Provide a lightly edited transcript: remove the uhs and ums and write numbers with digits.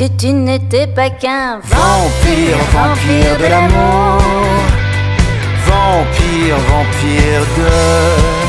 si tu n'étais pas qu'un vampire, vampire de l'amour, vampire, vampire de